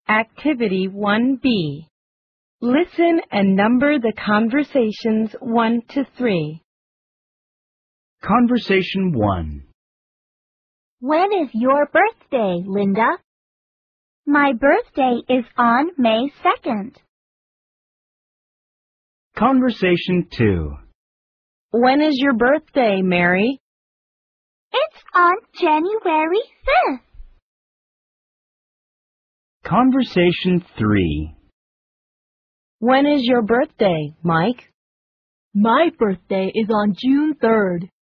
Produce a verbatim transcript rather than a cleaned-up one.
Activity one B. Listen and number the conversations one to three. Conversation one. When is your birthday, Linda? My birthday is on May second. Conversation two. When is your birthday, Mary? It's on January fifth. Conversation three. When is your birthday, Mike? My birthday is on June third.